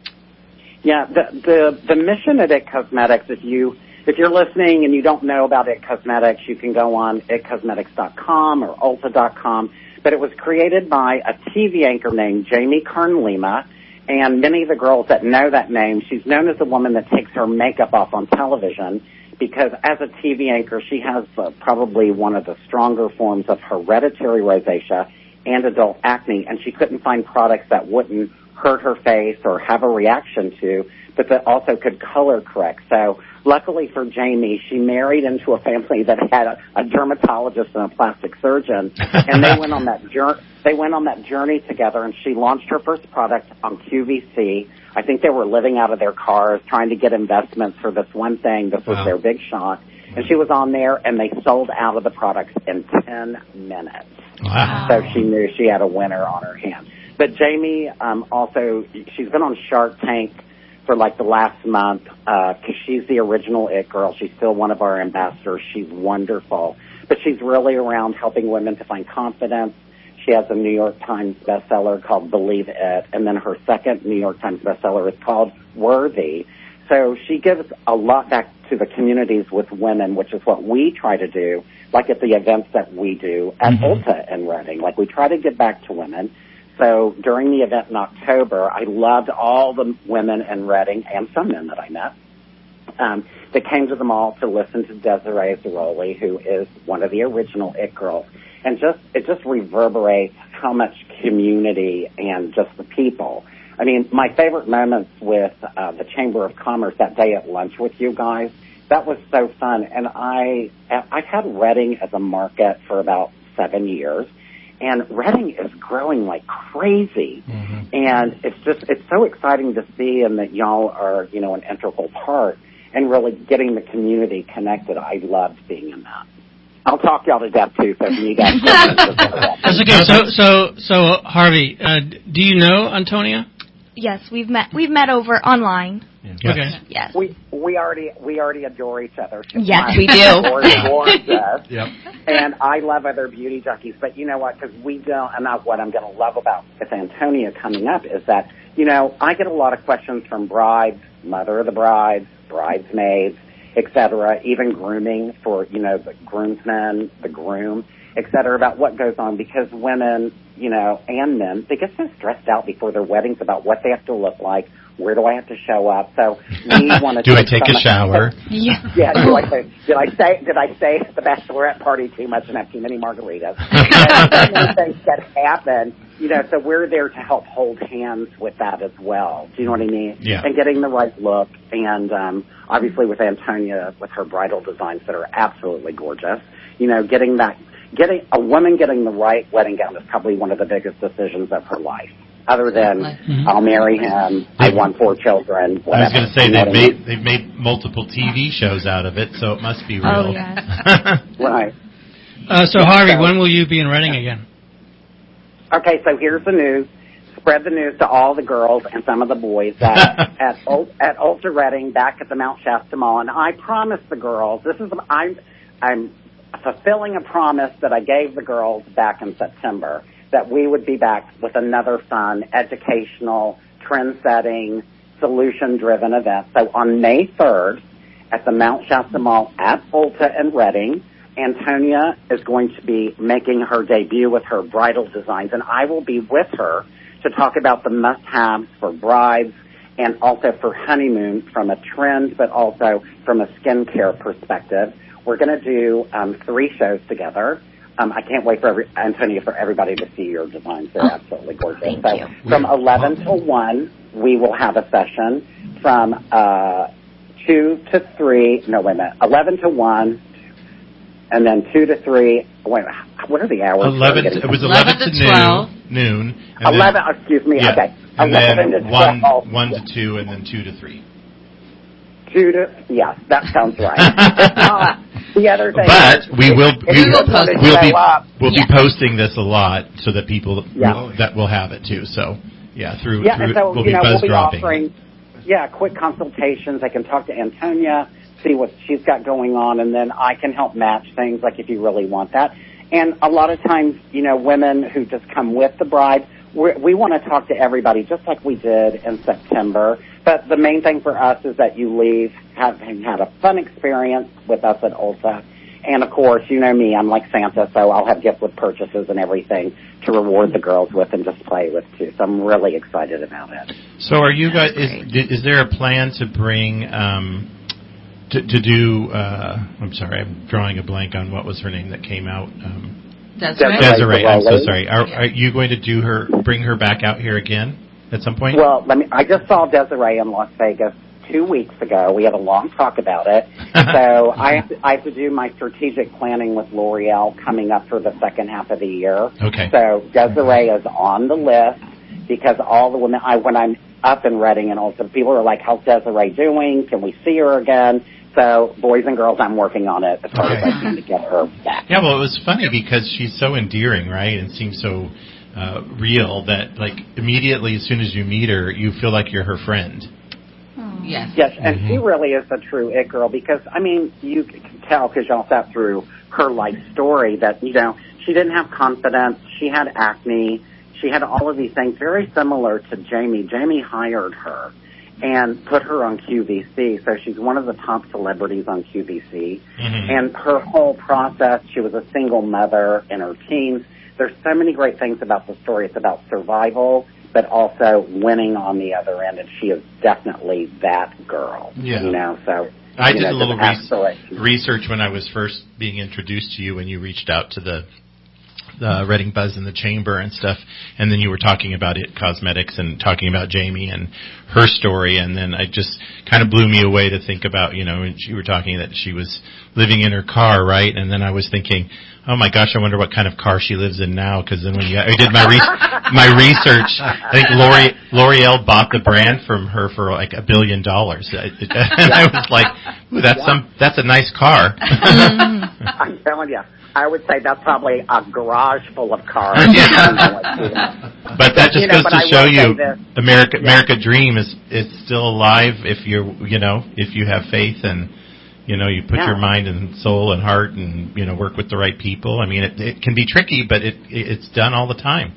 Yeah, the the, the mission at It Cosmetics, if you if you're listening and you don't know about It Cosmetics, you can go on it cosmetics dot com or ulta dot com. But it was created by a T V anchor named Jamie Kern Lima, and many of the girls that know that name, she's known as the woman that takes her makeup off on television, because as a T V anchor, she has uh, probably one of the stronger forms of hereditary rosacea and adult acne, and she couldn't find products that wouldn't hurt her face or have a reaction to, but that also could color correct. So luckily for Jamie, she married into a family that had a, a dermatologist and a plastic surgeon, and they went on that journey. They went on that journey together, and she launched her first product on Q V C. I think they were living out of their cars, trying to get investments for this one thing. This was wow. their big shot, and she was on there, and they sold out of the products in ten minutes. Wow! So she knew she had a winner on her hands. But Jamie um, also, she's been on Shark Tank for like the last month because uh, she's the original It Girl. She's still one of our ambassadors. She's wonderful. But she's really around helping women to find confidence. She has a New York Times bestseller called Believe It, and then her second New York Times bestseller is called Worthy. So she gives a lot back to the communities with women, which is what we try to do, like at the events that we do at mm-hmm. Ulta and Redding. Like we try to give back to women. So during the event in October, I loved all the women in Redding and some men that I met um, that came to the mall to listen to Desiree Zaroli, who is one of the original It Girls. And just it just reverberates how much community and just the people. I mean, my favorite moments with uh, the Chamber of Commerce that day at lunch with you guys, that was so fun. And I, I've had Redding as a market for about seven years. And Redding is growing like crazy. Mm-hmm. And it's just, it's so exciting to see, and that y'all are, you know, an integral part and really getting the community connected. I loved being in that. I'll talk y'all to death too, so if you guys That's okay. So, so, so Harvey, uh, do you know Antonia? Yes, we've met, we've met over online. Yeah. Yes. Okay. Yes. We we already we already adore each other. She's yes, we do. Gorgeous. Yep. And I love other beauty junkies, but you know what? Because we don't. And not what I'm going to love about with Antonia coming up is that you know I get a lot of questions from brides, mother of the brides, bridesmaids, et cetera, even grooming for you know the groomsmen, the groom, et cetera, about what goes on because women, you know, and men, they get so stressed out before their weddings about what they have to look like. Where do I have to show up? So we want to. Do I take a shower? Yeah. Yeah. Do I say, did I say did I say at the bachelorette party too much and have too many margaritas? So many things that happen, you know. So we're there to help hold hands with that as well. Do you know what I mean? Yeah. And getting the right look, and um, obviously with Antonia with her bridal designs that are absolutely gorgeous. You know, getting that, getting a woman getting the right wedding gown is probably one of the biggest decisions of her life. Other than mm-hmm. I'll marry him, I want four children. Whatever. I was going to say they've made they've made multiple T V shows out of it, so it must be real. Oh yes. Right. Uh, so Harvey, so, when will you be in Redding again? Okay, so here's the news. Spread the news to all the girls and some of the boys that at at Ulta Redding back at the Mount Shasta Mall, and I promised the girls this is I'm I'm fulfilling a promise that I gave the girls back in September, that we would be back with another fun, educational, trend-setting, solution-driven event. So on May third at the Mount Shasta Mall at Ulta in Redding, Antonia is going to be making her debut with her bridal designs, and I will be with her to talk about the must-haves for brides and also for honeymoon from a trend, but also from a skincare perspective. We're going to do um, three shows together. Um, I can't wait for every, Antonia, for everybody to see your designs. They're oh, absolutely gorgeous. Thank so you. From eleven to one, we will have a session. From uh, two to three, no, wait a minute, eleven to one, and then two to three. Wait, what are the hours? eleven. It was eleven, eleven to twelve. Noon. And eleven. Then, excuse me. Yeah. Okay. And eleven then to one, twelve. one to two, and then two to three. Two to yes, that sounds right. It's not. The other thing, but is, we will we will we'll be up, we'll yeah. be posting this a lot so that people yeah. will, that will have it too. So yeah, through yeah, through and so we'll you be know buzz we'll be dropping. offering yeah quick consultations. I can talk to Antonia, see what she's got going on, and then I can help match things like if you really want that. And a lot of times, you know, women who just come with the bride, we're, we want to talk to everybody just like we did in September. But the main thing for us is that you leave having had a fun experience with us at Ulta. And, of course, you know me, I'm like Santa, so I'll have gift with purchases and everything to reward the girls with and just play with, too. So I'm really excited about it. So are you guys, is, is there a plan to bring, um, to, to do, uh, I'm sorry, I'm drawing a blank on what was her name that came out. Um, Desiree. Desiree, I'm so sorry. Are, are you going to do her, bring her back out here again at some point? Well, let me, I just saw Desiree in Las Vegas two weeks ago. We had a long talk about it. So I have, to, I have to do my strategic planning with L'Oreal coming up for the second half of the year. Okay. So Desiree is on the list because all the women, I, when I'm up and Reading and also people are like, how's Desiree doing? Can we see her again? So boys and girls, I'm working on it as hard as I can to get her back. Yeah, well, it was funny because she's so endearing, right? And seems so uh, real that, like, immediately as soon as you meet her, you feel like you're her friend. Yes. Yes, and Mm-hmm. she really is the true it girl because, I mean, you can tell because y'all sat through her life story that, you know, she didn't have confidence. She had acne. She had all of these things very similar to Jamie. Jamie hired her and put her on Q V C, so she's one of the top celebrities on Q V C. Mm-hmm. And her whole process, she was a single mother in her teens. There's so many great things about the story. It's about survival, but also winning on the other end, and she is definitely that girl. Yeah. You know, so I you did know, a little just res- aspiration. research when I was first being introduced to you when you reached out to the the Reading Buzz in the Chamber and stuff, and then you were talking about It Cosmetics and talking about Jamie and her story, and then it just kind of blew me away to think about, you know, and you were talking that she was living in her car, right? And then I was thinking, oh my gosh, I wonder what kind of car she lives in now, because then when you, I did my re- my research, I think L'Oreal, L'Oreal bought the brand from her for like a billion dollars, and I was like, ooh, that's some that's a nice car. I'm telling you. I would say that's probably a garage full of cars. But that just you know, goes to show you, America, yeah. America Dream is is still alive if you're, you know, if you have faith and, you know, you put yeah. your mind and soul and heart and, you know, work with the right people. I mean, it, it can be tricky, but it it's done all the time.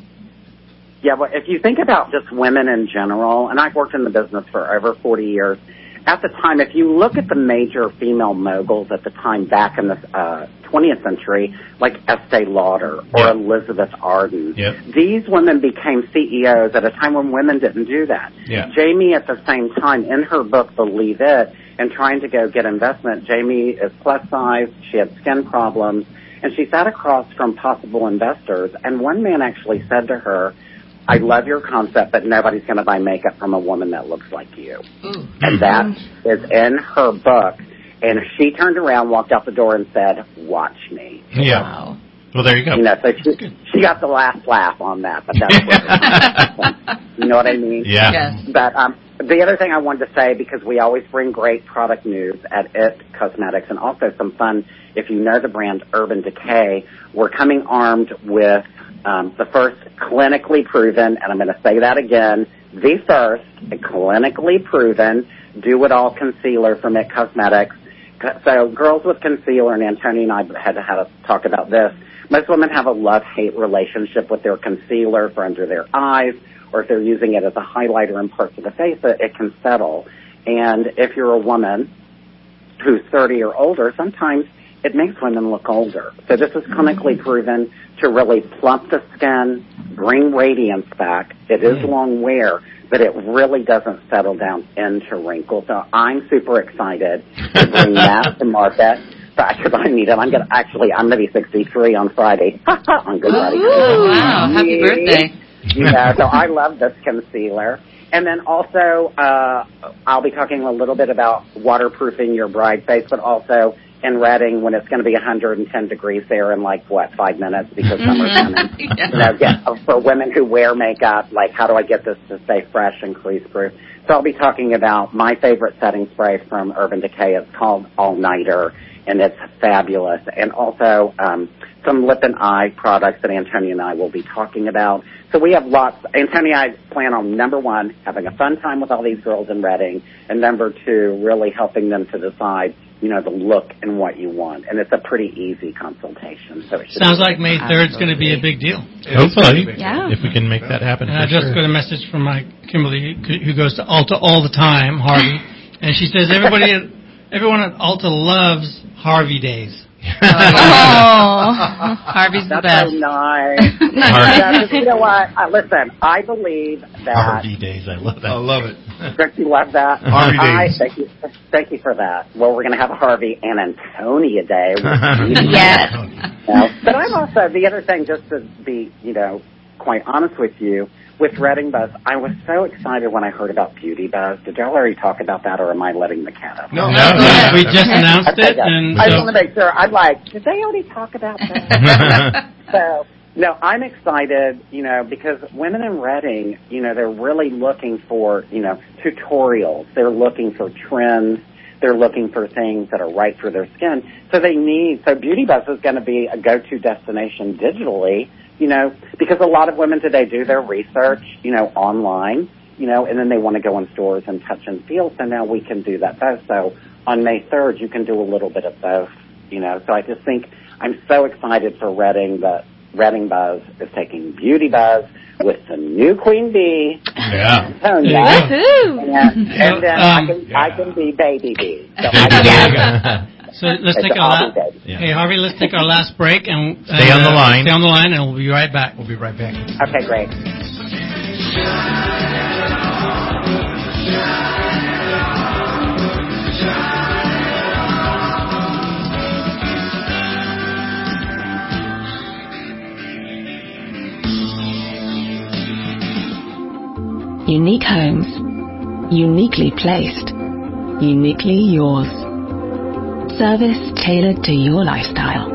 Yeah, well, if you think about just women in general, and I've worked in the business for over forty years, at the time, if you look at the major female moguls at the time back in the uh, twentieth century, like Estee Lauder or yep. Elizabeth Arden, yep. these women became C E Os at a time when women didn't do that. Yeah. Jamie, at the same time, in her book, Believe It, and trying to go get investment, Jamie is plus size, she had skin problems, and she sat across from possible investors, and one man actually said to her, I love your concept, but nobody's going to buy makeup from a woman that looks like you. Ooh. And that is in her book. And she turned around, walked out the door, and said, watch me. Yeah. Wow. Well, there you go. You know, so she, she got the last laugh on that, but that's what you know what I mean? Yeah. Yes. But um, the other thing I wanted to say, because we always bring great product news at It Cosmetics, and also some fun, if you know the brand Urban Decay, we're coming armed with Um, the first clinically proven, and I'm going to say that again, the first clinically proven do-it-all concealer from It Cosmetics. So girls with concealer, and Antonia and I had to have a talk about this, most women have a love-hate relationship with their concealer for under their eyes, or if they're using it as a highlighter in parts of the face, it, it can settle. And if you're a woman who's thirty or older, sometimes it makes women look older. So this is clinically proven to really plump the skin, bring radiance back. It is long wear, but it really doesn't settle down into wrinkles. So I'm super excited to bring that to market. Because I need it. I'm gonna actually. I'm gonna be sixty-three on Friday. on Good Friday. Oh, wow! Happy birthday! Yeah. So I love this concealer. And then also, uh, I'll be talking a little bit about waterproofing your bride face, but also in Reading when it's going to be one hundred ten degrees there in like, what, five minutes because summer's coming. Yeah. You know, get, for women who wear makeup, like how do I get this to stay fresh and crease-proof? So I'll be talking about my favorite setting spray from Urban Decay. It's called All Nighter, and it's fabulous. And also um, some lip and eye products that Antonia and I will be talking about. So we have lots. Antonia and I plan on, number one, having a fun time with all these girls in Reading, and number two, really helping them to decide, you know, the look and what you want. And it's a pretty easy consultation. So it should Sounds like May third is going to be a big deal. Hopefully, Yeah. if we can make that happen. And I for just sure. got a message from my Kimberly, who goes to Alta all the time, Harvey, and she says everybody, everyone at Alta loves Harvey days. Oh, Harvey's the That's best. so nice. That's, you know what? Uh, listen, I believe that. Harvey days, I love that. I love it. Rick, you love that? Harvey I, days. thank you, thank you for that. Well, we're going to have a Harvey and Antonia day. Yes. You know, but I'm also, the other thing, just to be, you know, quite honest with you, with Reading Buzz, I was so excited when I heard about Beauty Buzz. Did y'all already talk about that, or am I letting the cat out? No, No, We just announced Okay, it, yeah. and I just so want to make sure. I'm like, did they already talk about that? So, no, I'm excited, you know, because women in Reading, you know, they're really looking for, you know, tutorials. They're looking for trends. They're looking for things that are right for their skin. So they need, so Beauty Buzz is going to be a go-to destination digitally, you know, because a lot of women today do their research, you know, online, you know, and then they want to go in stores and touch and feel. So now we can do that both. So on May third, you can do a little bit of both, you know. So I just think I'm so excited for Reading that Reading Buzz is taking Beauty Buzz with the new Queen Bee. Yeah. Antonia. Woohoo! And, and then Um, I can I can be Baby Bee. So I Baby can, So let's It's take our all last. good. Yeah. Hey Harvey, let's take our last break and Stay on the uh, line. Stay on the line, and we'll be right back. We'll be right back. Okay, great. Unique homes, uniquely placed, uniquely yours. Service tailored to your lifestyle.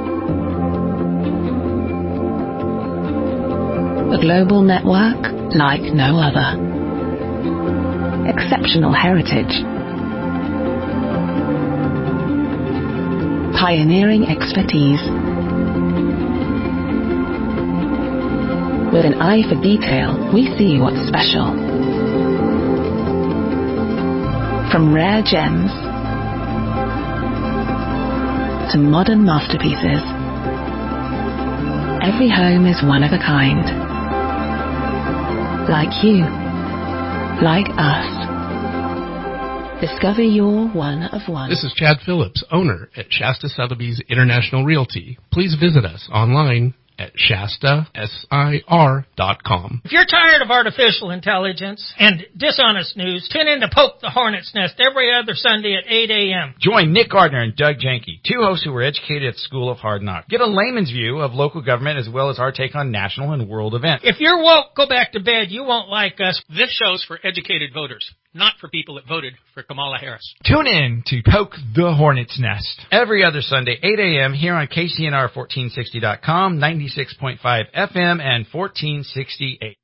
A global network like no other. Exceptional heritage. Pioneering expertise. With an eye for detail, we see what's special. From rare gems to modern masterpieces, every home is one of a kind. Like you, like us. Discover your one of one. This is Chad Phillips, owner at Shasta Sotheby's International Realty. Please visit us online at Shasta S I R dot com. If you're tired of artificial intelligence and dishonest news, tune in to Poke the Hornet's Nest every other Sunday at eight a.m. Join Nick Gardner and Doug Janke, two hosts who were educated at School of Hard Knocks. Get a layman's view of local government as well as our take on national and world events. If you're woke, go back to bed. You won't like us. This show's for educated voters, not for people that voted for Kamala Harris. Tune in to Poke the Hornet's Nest every other Sunday, eight a.m. here on K C N R fourteen sixty dot com, ninety-six point five F M, and fourteen sixty-eight.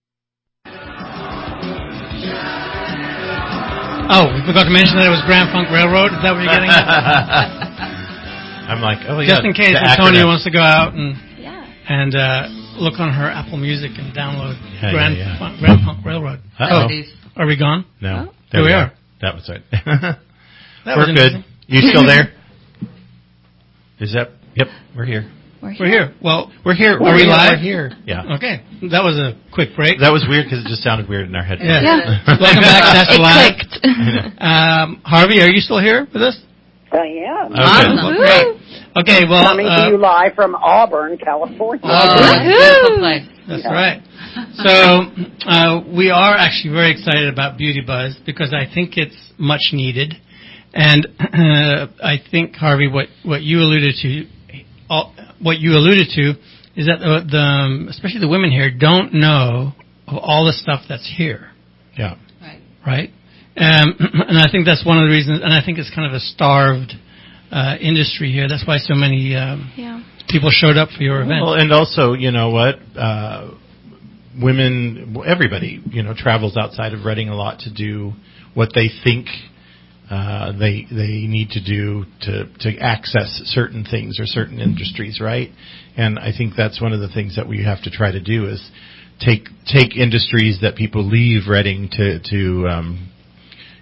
Oh, we forgot to mention that it was Grand Funk Railroad. Is that what you're getting at? I'm like, oh, Just yeah, in case the Antonia acronym. wants to go out and Yeah. and uh, look on her Apple Music and download Yeah, Grand, yeah, yeah. Funk, Grand Funk Railroad. Uh-oh. Oh, are we gone? No. Oh. There Here we we are. are. That was it. That We're was good. interesting. You still there? Is that? Yep, we're here. We're We're here. Well, We're here. Are we We're live? here. Yeah. Okay. That was a quick break. That was weird because it just sounded weird in our headphones. Yeah. Yeah. Welcome back. That's It live. clicked. Um, Harvey, are you still here with us? I am. Okay. Awesome. Woo. Okay. Well, Coming to uh, you live from Auburn, California. Oh, beautiful place. that's Yeah. right. So uh, we are actually very excited about Beauty Buzz because I think it's much needed, and uh, I think Harvey, what what you alluded to, all, what you alluded to, is that the, the um, especially the women here don't know of all the stuff that's here. Yeah. Right. Right? Um, and I think that's one of the reasons, and I think it's kind of a starved uh, industry here. That's why so many um, Yeah. people showed up for your event. Well, and also, you know what? Uh, women, everybody, you know, travels outside of Reading a lot to do what they think uh, they they need to do to to access certain things or certain industries, right? And I think that's one of the things that we have to try to do is take take industries that people leave Reading to to um,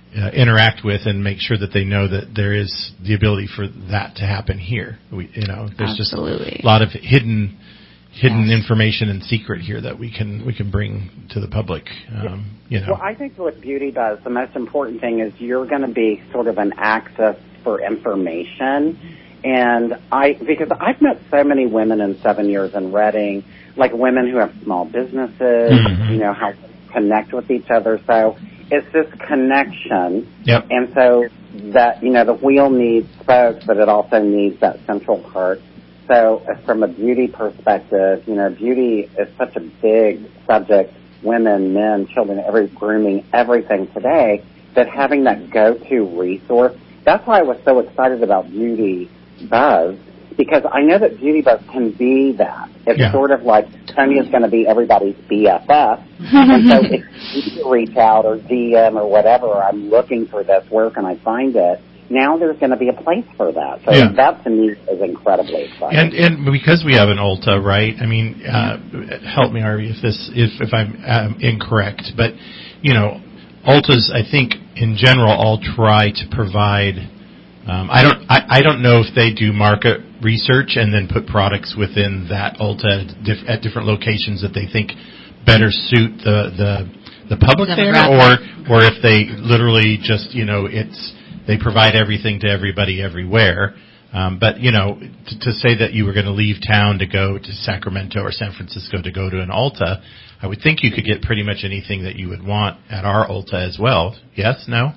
uh, interact with and make sure that they know that there is the ability for that to happen here. We, you know, there's Absolutely. just a lot of hidden hidden yes. information and secret here that we can we can bring to the public. Um, you know. Well, I think with Beauty Buzz, the most important thing is you're going to be sort of an access for information. And I, because I've met so many women in seven years in Redding, like women who have small businesses, mm-hmm. you know, how to connect with each other. So it's this connection. Yep. And so that, you know, the wheel needs spokes, but it also needs that central part. So uh, from a beauty perspective, you know, beauty is such a big subject, women, men, children, every grooming, everything today, that having that go-to resource, that's why I was so excited about Beauty Buzz, because I know that Beauty Buzz can be that. It's yeah. sort of like Tony is going to be everybody's B F F, and so if you reach out or D M or whatever, I'm looking for this, where can I find it? Now there's going to be a place for that. So yeah. that to me is incredibly exciting. And, and because we have an Ulta, right? I mean, uh, help me, Harvey, if this if, if I'm um, incorrect, but you know, Ultas, I think in general, all try to provide. Um, I don't. I, I don't know if they do market research and then put products within that Ulta at, diff, at different locations that they think better suit the the, the public there, or or if they literally just you know it's they provide everything to everybody everywhere. Um, but you know to, to say that you were going to leave town to go to Sacramento or San Francisco to go to an Ulta, I would think you could get pretty much anything that you would want at our Ulta as well. Yes? No?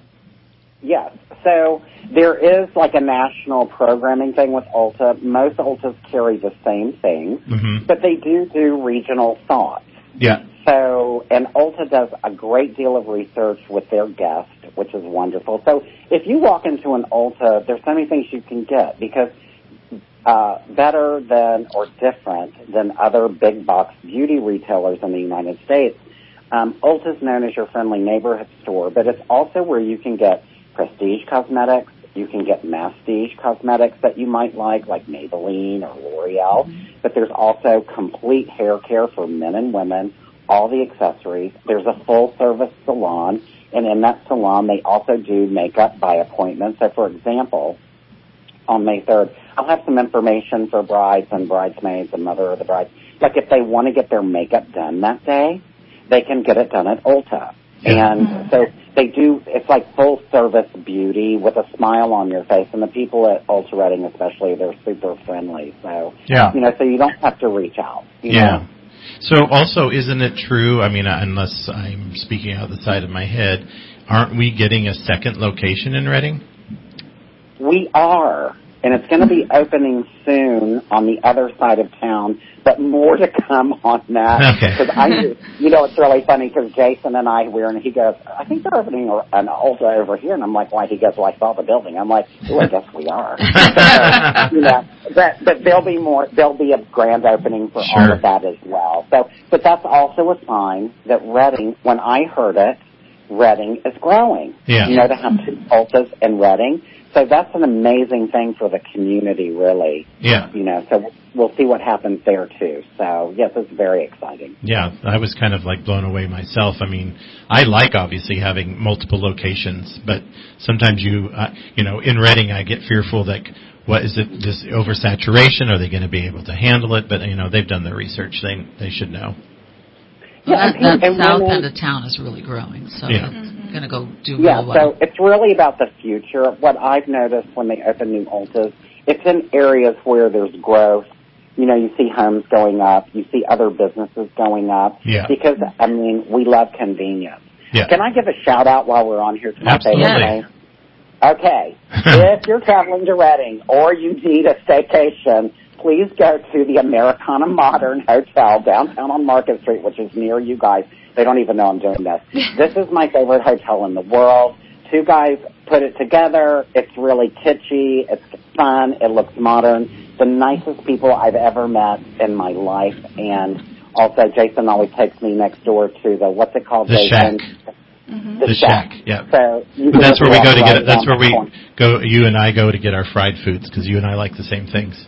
Yes. So there is like a national programming thing with Ulta. Most Ultas carry the same thing, mm-hmm. but they do do regional thoughts. Yeah. So, and Ulta does a great deal of research with their guests, which is wonderful. So if you walk into an Ulta, there's so many things you can get because uh, better than or different than other big box beauty retailers in the United States, um, Ulta is known as your friendly neighborhood store, but it's also where you can get prestige cosmetics. You can get masstige cosmetics that you might like, like Maybelline or L'Oreal. Mm-hmm. But there's also complete hair care for men and women, all the accessories. There's a full-service salon, and in that salon, they also do makeup by appointment. So, for example, on May third, I'll have some information for brides and bridesmaids and mother of the bride. Like if they want to get their makeup done that day, they can get it done at Ulta. And so they do, it's like full service beauty with a smile on your face. And the people at Ulta Redding especially, they're super friendly. So, yeah. you know, so you don't have to reach out. You yeah. know? So also, isn't it true, I mean, unless I'm speaking out of the side of my head, aren't we getting a second location in Redding? We are. And it's going to be opening soon on the other side of town, but more to come on that. Okay. Because I, you know, it's really funny because Jason and I were, and he goes, I think they're opening an Ulta over here, and I'm like, why? He goes, well, I saw the building. I'm like, oh, I guess we are. so, you know, but but there'll be more. There'll be a grand opening for sure. all of that as well. So, but that's also a sign that Redding. When I heard it, Redding is growing. Yeah. You know, to have two Ultas in Redding. So that's an amazing thing for the community, really. Yeah. You know, so we'll see what happens there, too. So, yes, it's very exciting. Yeah, I was kind of like blown away myself. I mean, I like obviously having multiple locations, but sometimes you, uh, you know, in Redding I get fearful that, what is it, this oversaturation? Are they going to be able to handle it? But, you know, they've done their research. They they should know. Well, yeah, that, that and south women, end of town is really growing, so yeah. it's mm-hmm. going to go do yeah, real well. So it's really about the future. What I've noticed when they open new Ultas, it's in areas where there's growth. You know, you see homes going up. You see other businesses going up. Yeah. Because, I mean, we love convenience. Yeah. Can I give a shout-out while we're on here to my Absolutely. favorite place? Okay. If you're traveling to Redding or you need a staycation, please go to the Americana Modern Hotel downtown on Market Street, which is near you guys. They don't even know I'm doing this. This is my favorite hotel in the world. Two guys put it together. It's really kitschy. It's fun. It looks modern. The nicest people I've ever met in my life. And also, Jason always takes me next door to the, what's it called, the Jason? Shack. Mm-hmm. The, the Shack. Shack, yeah. So you but that's where we go to right get it. That's where we point. go. You and I go to get our fried foods because you and I like the same things.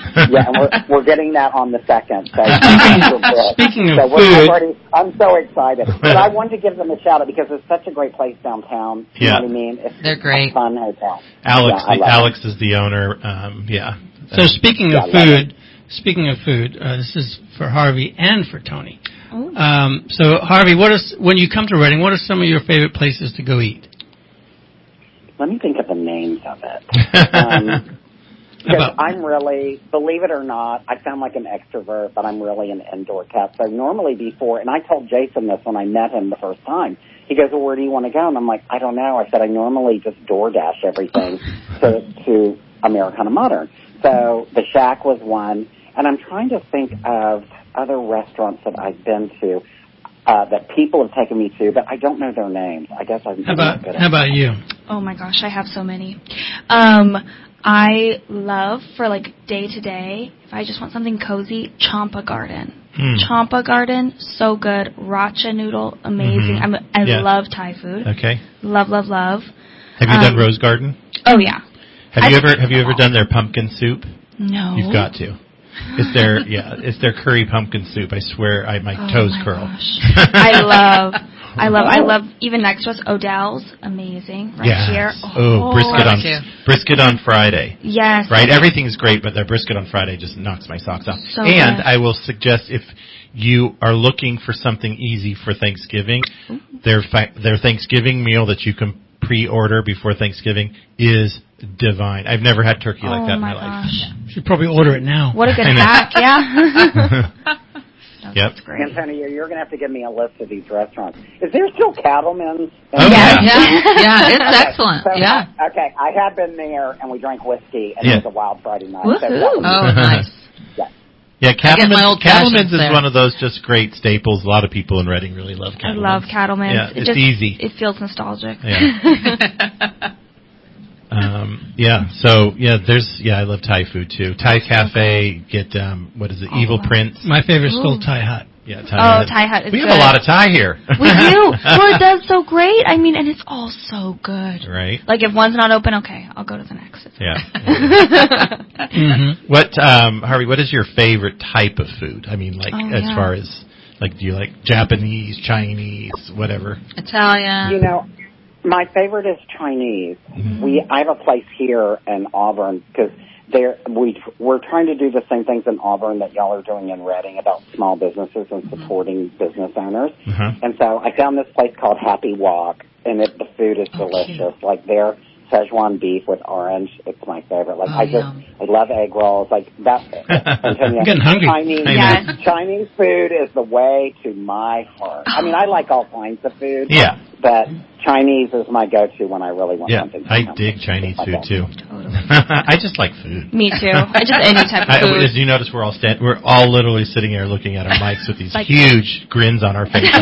Yeah, and we're, we're getting that on the second. So Speaking of so we're food. already, I'm so excited. But I wanted to give them a shout out because it's such a great place downtown. You Yeah. know what I mean? It's They're great. a fun hotel. Alex, Yeah, I the, love Alex is the owner. Um, yeah. So speaking Yeah, of I love food, speaking of food, uh, this is for Harvey and for Tony. Um, so Harvey, what is when you come to Reading? What are some of your favorite places to go eat? Let me think of the names of it. Um, because About- I'm really, believe it or not, I sound like an extrovert, but I'm really an indoor cat. So normally before, and I told Jason this when I met him the first time, he goes, well, where do you want to go? And I'm like, I don't know. I said, I normally just DoorDash everything to, to Americana Modern. So the Shack was one, and I'm trying to think of other restaurants that I've been to uh, that people have taken me to, but I don't know their names. I guess I'm How not about good at how about you? Oh my gosh, I have so many. Um, I love for like day to day, if I just want something cozy, Champa Garden. Hmm. Champa Garden, so good. Racha noodle, amazing. Mhm. I'm, I Yeah. love Thai food. Okay. Love, love, love. Have you Um, done Rose Garden? Oh yeah. Have you I've- ever have you ever done their pumpkin soup? No. You've got to. It's their yeah, it's their curry pumpkin soup. I swear, I my Oh toes my curl. I love, I love, I love. Even next to us, Odell's, amazing, right Yes. here. Oh, brisket on Barbecue. brisket on Friday. Yes. Right. Everything's great, but their brisket on Friday just knocks my socks off. So and good. I will suggest if you are looking for something easy for Thanksgiving, their fa- their Thanksgiving meal that you can pre-order before Thanksgiving is divine. I've never had turkey like Oh that in my my life. gosh. You should probably order it now. What a good I know. hack, yeah. Yep. Antonio, you're going to have to give me a list of these restaurants. Is there still Cattleman's? Oh, yeah. Yeah, yeah, it's Okay, excellent. so Yeah. I, okay, I had been there, and we drank whiskey, and Yeah. it was a wild Friday night. Woohoo. So that was- Oh, nice. Yeah. Yeah, I get my Cattleman's, old Cattleman's fashions is there. one of those just great staples. A lot of people in Reading really love I Cattleman's. love Cattleman's. Yeah, it it's just, easy. It feels nostalgic. Yeah. Um, yeah, so yeah, there's yeah, I love Thai food too. Thai cafe, get um, what is it, Oh, Evil wow. Prince. My favorite's Ooh. still Thai Hut. Yeah, Thai Oh, Hut. Thai Hut is We have good. a lot of Thai here. We do. Well, it does so great. I mean, and it's all so good. Right. Like if one's not open, okay, I'll go to the next. Yeah. Mm-hmm. What um, Harvey? What is your favorite type of food? I mean, like Oh, as yeah. far as like, do you like Japanese, Chinese, whatever? Italian. You know, my favorite is Chinese. We I have a place here in Auburn because there we we're trying to do the same things in Auburn that y'all are doing in Reading about small businesses and supporting business owners. Uh-huh. And so I found this place called Happy Walk, and it, the food is delicious. Like their Szechuan beef with orange, it's my favorite. Like Oh, I just yum. I love egg rolls. Like that. Antonio, I'm getting hungry. Chinese, Yes. Chinese food is the way to my heart. I mean, I like all kinds of food. Yeah. But Chinese is my go-to when I really want Yeah, something. I dig Chinese food too. Totally. I just like food. Me too. I just any type of I, food. as you notice, we're all stand, we're all literally sitting here looking at our mics with these Like- huge grins on our faces.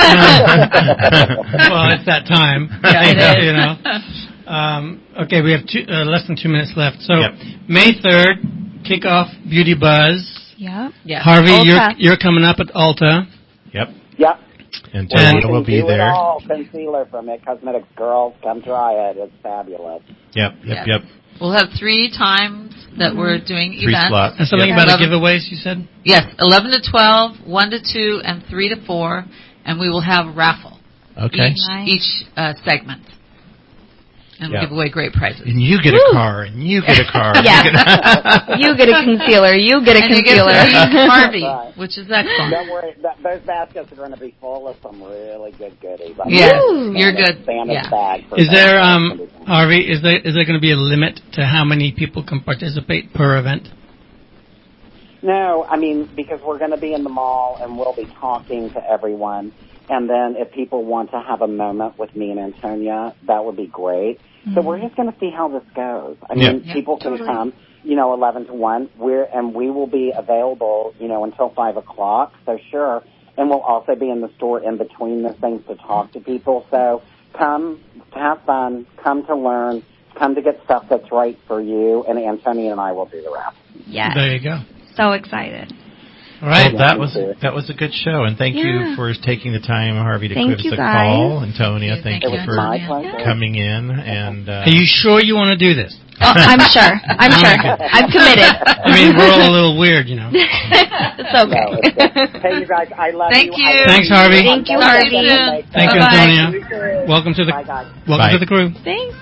Well, it's that time. Yeah, it is. You know. Um, okay, we have two, uh, less than two minutes left. So Yep. May third, kick off Beauty Buzz. Yep. Yeah. Harvey, Ulta. you're you're coming up at Ulta. Yep. Yep. And We Toledo can will be do It there. all. Concealer from It Cosmetics. Girls, come try it. It's fabulous. Yep, yep, Yeah. yep. We'll have three times that we're doing Three events. slots. And something Yep. about eleven a giveaways, you said? Yes, eleven to twelve, one to two, and three to four, and we will have a raffle. Okay. Each, Nice. each uh, segment. And Yeah. we'll give away great prizes. And you get a car, and you get a car. and Yeah. you get- You get a concealer. You get a and you get concealer. to meet Harvey, Right. which is excellent. Don't worry. That, those baskets are going to be full of some really good goodies. I'm Yes, gonna you're Santa's- good. Santa's Yeah. bag for Is that. there, um, Harvey, is there is there going to be a limit to how many people can participate per event? No, I mean, because we're going to be in the mall and we'll be talking to everyone. And then if people want to have a moment with me and Antonia, that would be great. So we're just going to see how this goes. I mean, Yeah. people can Totally. come, you know, eleven to one. We're, and we will be available, you know, until five o'clock. So sure. And we'll also be in the store in between the things to talk to people. So come to have fun, come to learn, come to get stuff that's right for you. And Antonia and I will do the rest. Yes. There you go. So excited. All right. Well, that was that was a good show, and thank Yeah. you for taking the time, Harvey, to Thank give us you, a guys. call. Antonia, thank, Thank you you, for Antonia. coming in. And uh, Are you sure you want to do this? Oh, I'm sure. I'm sure. I'm committed. I mean, we're all a little weird, you know. It's okay. No, it's good. Hey, you guys, I love Thank you. you. I love Thanks, Harvey. Thank you, Talk to you Harvey. soon. Thank you, Bye-bye. Antonia. Welcome to the Bye, guys. welcome Bye. to the crew. Thanks.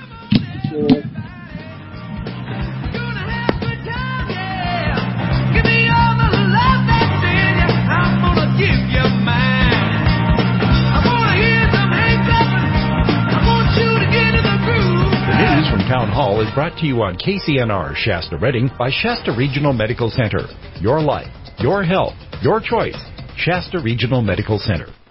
The news from Town Hall is brought to you on K C N R Shasta Redding by Shasta Regional Medical Center. Your life, your health, your choice. Shasta Regional Medical Center.